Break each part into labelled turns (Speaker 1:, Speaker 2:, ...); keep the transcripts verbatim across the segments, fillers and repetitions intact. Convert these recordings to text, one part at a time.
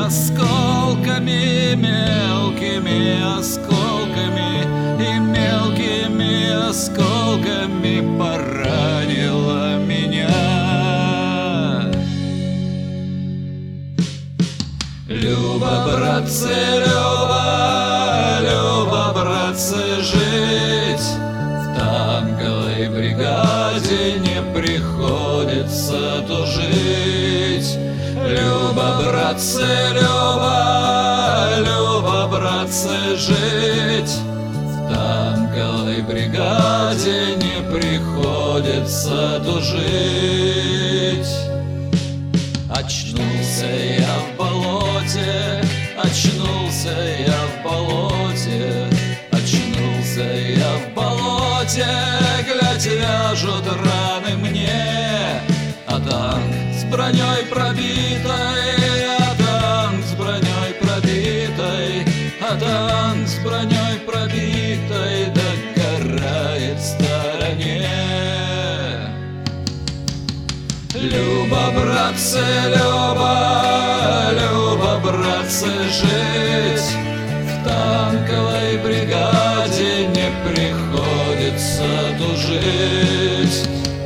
Speaker 1: осколками, мелкими осколками, и мелкими осколками поранила меня. Люба, братцы, Люба, Люба, братцы, жить в танковой бригаде не приходится тужить. Люба, братцы, Люба, Люба, братцы, жить в танковой бригаде не приходится тужить. Очнулся я в болоте, очнулся я в болоте, очнулся я в болоте, глядь, вяжут раны мне, а танк с броней пробитой, а танк с броней пробитой, а танк с броней пробитой догорает в стороне. Люба, братцы, Люба, Люба, братцы, жить в танковой бригаде не приходится тужить.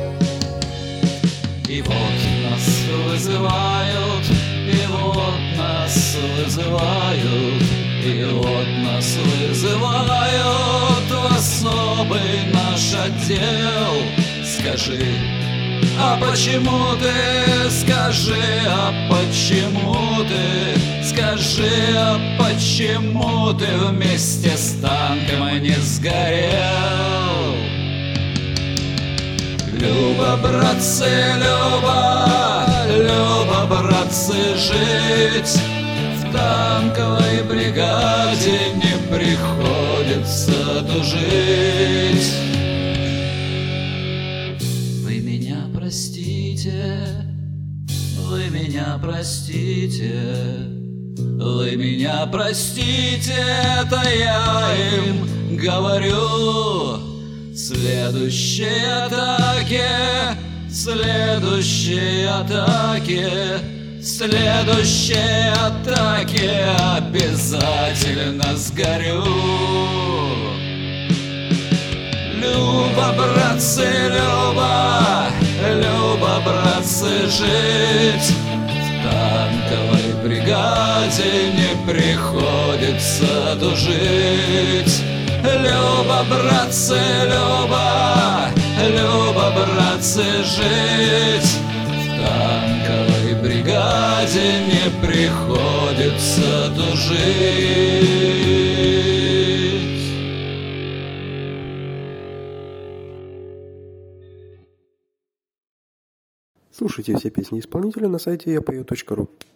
Speaker 1: И вот нас вызывают, и вот нас вызывают, и вот нас вызывают в особый наш отдел. Скажи, а почему ты, скажи, а почему ты, скажи, а почему ты вместе с танком не сгорел? Люба, братцы, Люба, Люба, братцы, жить в танковой бригаде не приходится тужить. Вы меня простите, вы меня простите, вы меня простите, это я им говорю. Следующей атаке, следующей атаке, следующей атаке обязательно сгорю. Люба, братцы, Люба, Люба, братцы, жить в танковой бригаде не приходится тужить. Люба, братцы, Люба, Люба, братцы, жить в танковой бригаде не приходится тужить.
Speaker 2: Слушайте все песни исполнителя на сайте я пою точка ру.